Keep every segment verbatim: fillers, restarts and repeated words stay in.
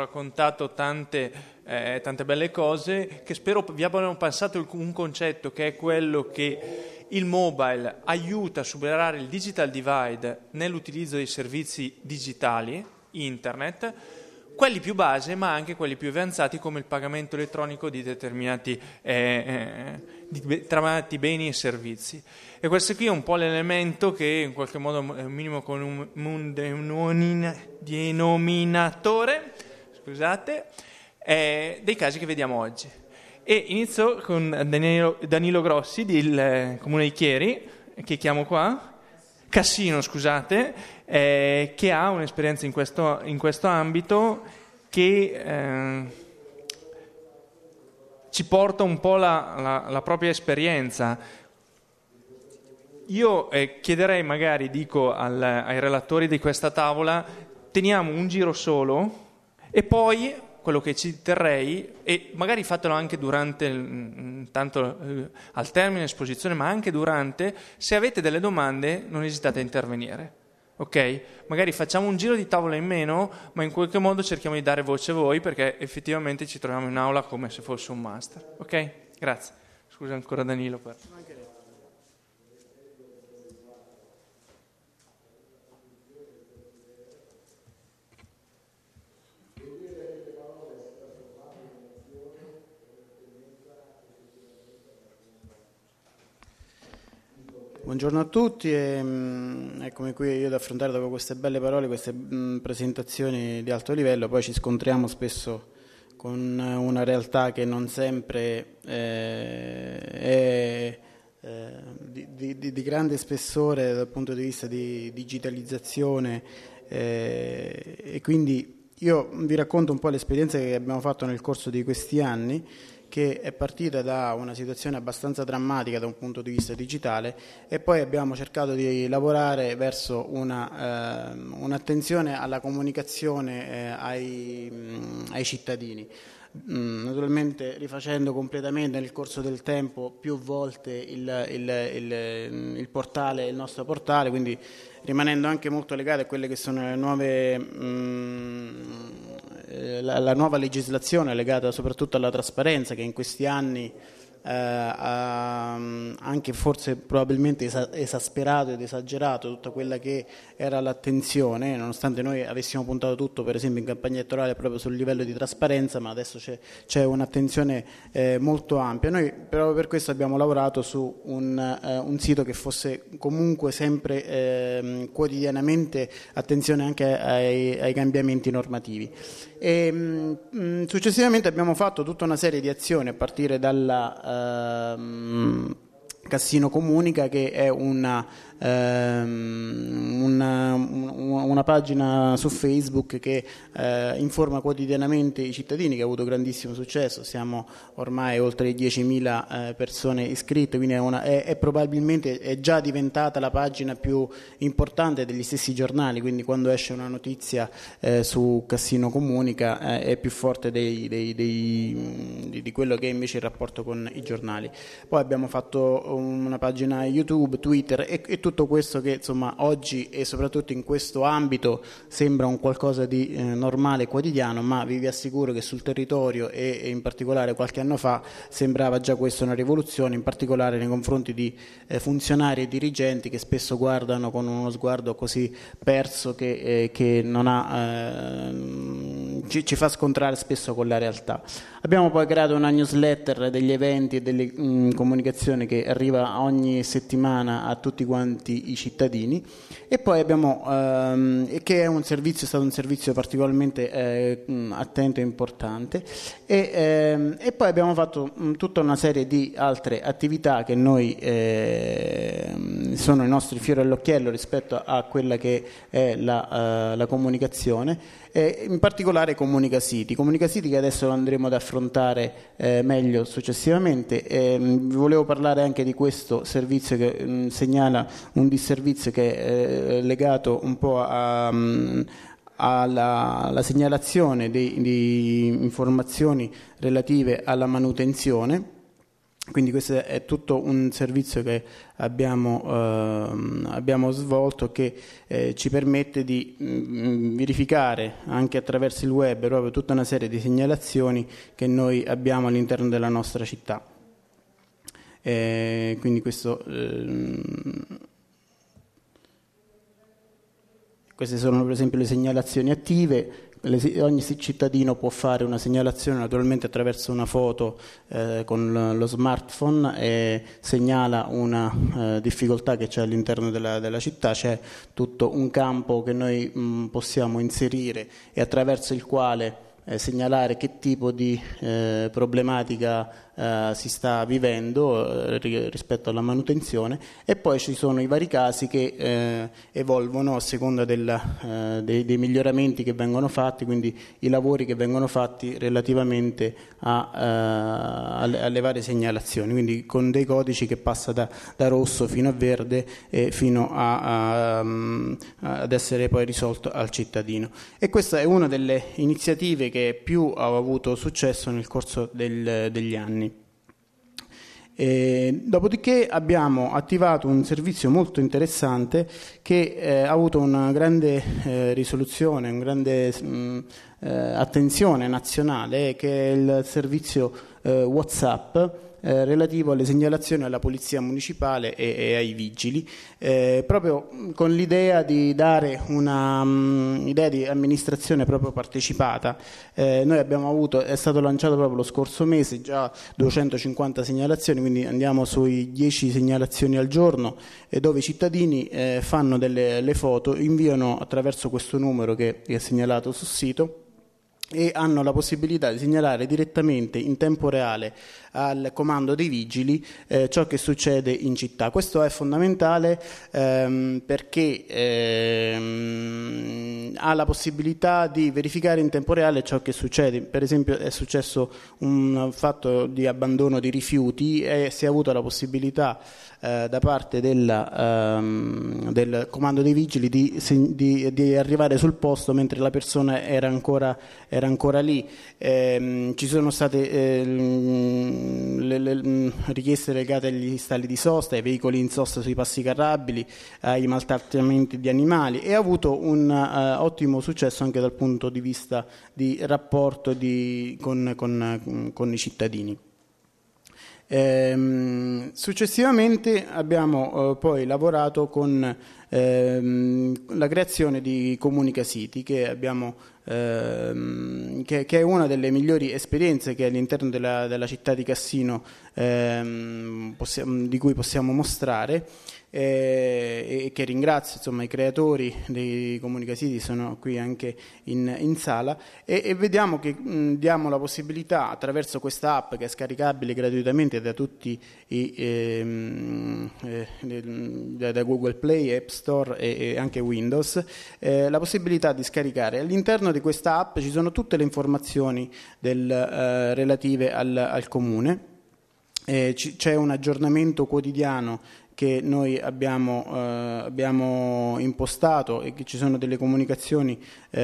raccontato tante, eh, tante belle cose, che spero vi abbiano passato un concetto, che è quello che il mobile aiuta a superare il digital divide nell'utilizzo dei servizi digitali, internet, quelli più base ma anche quelli più avanzati come il pagamento elettronico di determinati, eh, eh, di determinati beni e servizi. E questo qui è un po' l'elemento che in qualche modo è un minimo con un, un denominatore, scusate, eh, dei casi che vediamo oggi. E inizio con Danilo, Danilo Grossi del Comune di Chieri, che chiamo qua, Cassino scusate, eh, che ha un'esperienza in questo, in questo ambito che eh, ci porta un po' la, la, la propria esperienza. Io eh, chiederei magari, dico al, ai relatori di questa tavola, teniamo un giro solo e poi quello che ci terrei, e magari fatelo anche durante, tanto eh, al termine dell'esposizione, ma anche durante, se avete delle domande non esitate a intervenire, ok? Magari facciamo un giro di tavola in meno, ma in qualche modo cerchiamo di dare voce a voi, perché effettivamente ci troviamo in aula come se fosse un master, ok? Grazie. Scusa ancora Danilo per... Buongiorno a tutti, e, mh, eccomi qui io ad affrontare dopo queste belle parole, queste mh, presentazioni di alto livello. Poi ci scontriamo spesso con una realtà che non sempre eh, è eh, di, di, di grande spessore dal punto di vista di digitalizzazione, eh, e quindi io vi racconto un po' l'esperienza che abbiamo fatto nel corso di questi anni, che è partita da una situazione abbastanza drammatica da un punto di vista digitale, e poi abbiamo cercato di lavorare verso una, eh, un'attenzione alla comunicazione eh, ai, mh, ai cittadini. Mm, naturalmente rifacendo completamente nel corso del tempo più volte il, il, il, il portale, il nostro portale, quindi rimanendo anche molto legati a quelle che sono le nuove, mh, la, la nuova legislazione legata soprattutto alla trasparenza, che in questi anni eh, ha anche forse probabilmente esa- esasperato ed esagerato tutta quella che era l'attenzione, nonostante noi avessimo puntato tutto per esempio in campagna elettorale proprio sul livello di trasparenza, ma adesso c'è, c'è un'attenzione eh, molto ampia. Noi proprio per questo abbiamo lavorato su un, eh, un sito che fosse comunque sempre eh, quotidianamente attenzione anche ai, ai cambiamenti normativi. E, mh, successivamente abbiamo fatto tutta una serie di azioni a partire dalla ehm, Cassino Comunica, che è una, ehm, una, una pagina su Facebook che eh, informa quotidianamente i cittadini, che ha avuto grandissimo successo. Siamo ormai oltre diecimila eh, persone iscritte, quindi è, una, è, è probabilmente è già diventata la pagina più importante degli stessi giornali, quindi quando esce una notizia eh, su Cassino Comunica eh, è più forte dei, dei, dei, di, di quello che è invece il rapporto con i giornali. Poi abbiamo fatto una pagina YouTube, Twitter e, e tutto questo che insomma oggi e soprattutto in questo ambito sembra un qualcosa di eh, normale, quotidiano, ma vi, vi assicuro che sul territorio e, e in particolare qualche anno fa sembrava già questo una rivoluzione, in particolare nei confronti di eh, funzionari e dirigenti che spesso guardano con uno sguardo così perso che, eh, che non ha, eh, ci, ci fa scontrare spesso con la realtà. Abbiamo poi creato una newsletter degli eventi e delle mh, comunicazioni che arriva ogni settimana a tutti quanti i cittadini, e poi abbiamo ehm, che è un servizio, è stato un servizio particolarmente eh, attento e importante, e, ehm, e poi abbiamo fatto mh, tutta una serie di altre attività che noi eh, sono i nostri fiori all'occhiello rispetto a quella che è la, uh, la comunicazione. Eh, in particolare Comunicasiti, Comunicasiti che adesso andremo ad affrontare eh, meglio successivamente. Eh, vi volevo parlare anche di questo servizio che mh, segnala un disservizio che è eh, legato un po' a... Mh, alla, alla segnalazione di, di informazioni relative alla manutenzione. Quindi questo è tutto un servizio che abbiamo, eh, abbiamo svolto, che eh, ci permette di mh, verificare anche attraverso il web proprio tutta una serie di segnalazioni che noi abbiamo all'interno della nostra città. Eh, quindi questo, eh, queste sono per esempio le segnalazioni attive. Ogni cittadino può fare una segnalazione naturalmente attraverso una foto eh, con lo smartphone e segnala una eh, difficoltà che c'è all'interno della, della città. C'è tutto un campo che noi mh, possiamo inserire e attraverso il quale eh, segnalare che tipo di eh, problematica Uh, si sta vivendo uh, rispetto alla manutenzione, e poi ci sono i vari casi che uh, evolvono a seconda della, uh, dei, dei miglioramenti che vengono fatti, quindi i lavori che vengono fatti relativamente a, uh, alle, alle varie segnalazioni, quindi con dei codici che passa da, da rosso fino a verde e fino a, a, um, ad essere poi risolto al cittadino. E questa è una delle iniziative che più ha avuto successo nel corso del, degli anni. E dopodiché abbiamo attivato un servizio molto interessante che eh, ha avuto una grande eh, risoluzione, una grande mh, eh, attenzione nazionale, che è il servizio eh, WhatsApp eh, relativo alle segnalazioni alla Polizia Municipale e, e ai vigili, eh, proprio con l'idea di dare una um, idea di amministrazione proprio partecipata. Eh, noi abbiamo avuto, è stato lanciato proprio lo scorso mese, già duecentocinquanta segnalazioni, quindi andiamo sui dieci segnalazioni al giorno, eh, dove i cittadini eh, fanno delle le foto, inviano attraverso questo numero che è segnalato sul sito, e hanno la possibilità di segnalare direttamente in tempo reale al comando dei vigili eh, ciò che succede in città. Questo è fondamentale ehm, perché ehm, ha la possibilità di verificare in tempo reale ciò che succede. Per esempio è successo un fatto di abbandono di rifiuti e si è avuta la possibilità eh, da parte della, ehm, del comando dei vigili di, di, di arrivare sul posto mentre la persona era ancora era ancora lì. Eh, ci sono state eh, le, le richieste legate agli stalli di sosta, ai veicoli in sosta sui passi carrabili, ai maltrattamenti di animali, e ha avuto un uh, ottimo successo anche dal punto di vista di rapporto di, con, con, con i cittadini. Ehm, successivamente abbiamo eh, poi lavorato con ehm, la creazione di Comunicasiti, che abbiamo ehm, che, che è una delle migliori esperienze che all'interno della, della città di Cassino ehm, possiamo, di cui possiamo mostrare. Eh, e che ringrazio, insomma, i creatori dei Comunicasiti sono qui anche in, in sala, e, e vediamo che mh, diamo la possibilità attraverso questa app, che è scaricabile gratuitamente da tutti i ehm, eh, da, da Google Play, App Store e, e anche Windows, eh, la possibilità di scaricare. All'interno di questa app ci sono tutte le informazioni del, eh, relative al, al comune. Eh, c- c'è un aggiornamento quotidiano che noi abbiamo, eh, abbiamo impostato, e che ci sono delle comunicazioni,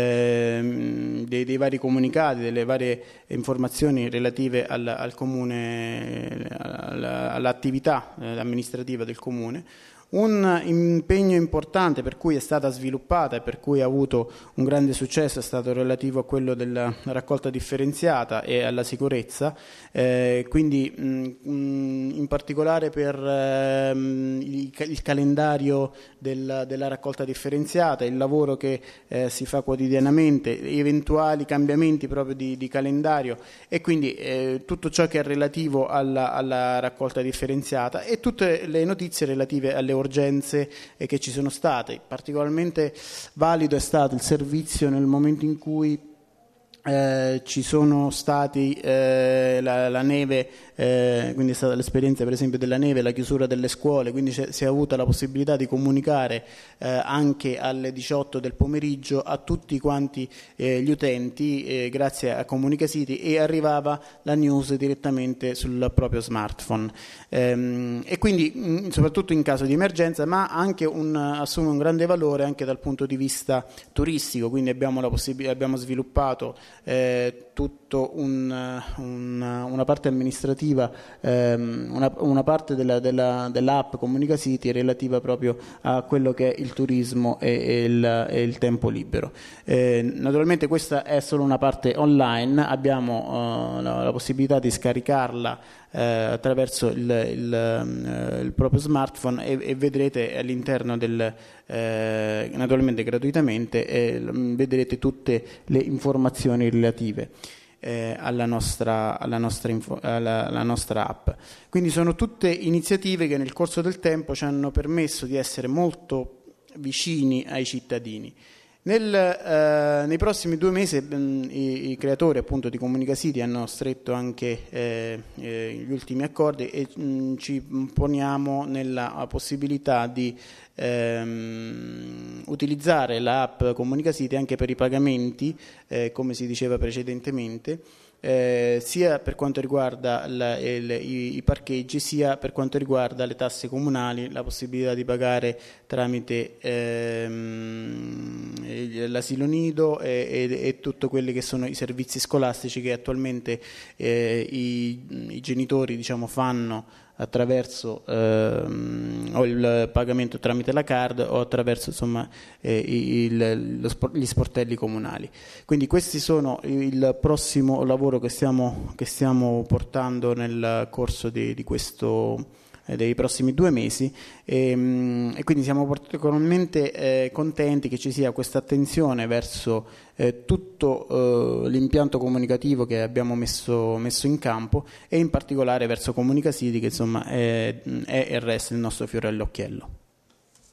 eh, dei, dei vari comunicati, delle varie informazioni relative al, al comune, all'attività amministrativa del comune. Un impegno importante per cui è stata sviluppata e per cui ha avuto un grande successo è stato relativo a quello della raccolta differenziata e alla sicurezza, eh, quindi mh, in particolare per eh, il, il calendario del, della raccolta differenziata, il lavoro che eh, si fa quotidianamente, eventuali cambiamenti proprio di, di calendario, e quindi eh, tutto ciò che è relativo alla, alla raccolta differenziata e tutte le notizie relative alle urgenze che ci sono state. Particolarmente valido è stato il servizio nel momento in cui eh, ci sono stati eh, la, la neve, eh, quindi è stata l'esperienza per esempio della neve, la chiusura delle scuole, quindi si è avuta la possibilità di comunicare eh, anche alle diciotto del pomeriggio a tutti quanti eh, gli utenti eh, grazie a Comunicasiti, e arrivava la news direttamente sul proprio smartphone, ehm, e quindi mh, soprattutto in caso di emergenza, ma anche un, assume un grande valore anche dal punto di vista turistico. Quindi abbiamo, la possib- abbiamo sviluppato eh, tutto un, un, una parte amministrativa, ehm, una, una parte della, della, dell'app Comunicacity relativa proprio a quello che è il turismo e, e, il, e il tempo libero. Eh, naturalmente questa è solo una parte online, abbiamo uh, la, la possibilità di scaricarla eh, attraverso il, il, il proprio smartphone e, e vedrete all'interno del eh, naturalmente gratuitamente eh, vedrete tutte le informazioni relative eh, alla nostra, alla, nostra info, alla, alla nostra app. Quindi sono tutte iniziative che nel corso del tempo ci hanno permesso di essere molto vicini ai cittadini. Nel, eh, nei prossimi due mesi mh, i, i creatori appunto di Comunicacity hanno stretto anche eh, eh, gli ultimi accordi e mh, ci poniamo nella possibilità di ehm, utilizzare l'app Comunicacity anche per i pagamenti, eh, come si diceva precedentemente, Eh, sia per quanto riguarda la, il, i, i parcheggi, sia per quanto riguarda le tasse comunali, la possibilità di pagare tramite ehm, l'asilo nido e, e, e tutto quelli che sono i servizi scolastici che attualmente eh, i, i genitori diciamo fanno attraverso ehm, o il pagamento tramite la card o attraverso insomma eh, il, lo sport, gli sportelli comunali. Quindi questi sono il prossimo lavoro che stiamo, che stiamo portando nel corso di, di questo dei prossimi due mesi e, e quindi siamo particolarmente eh, contenti che ci sia questa attenzione verso eh, tutto eh, l'impianto comunicativo che abbiamo messo, messo in campo e in particolare verso Comunicacity che insomma è, è e resta il nostro fiore all'occhiello.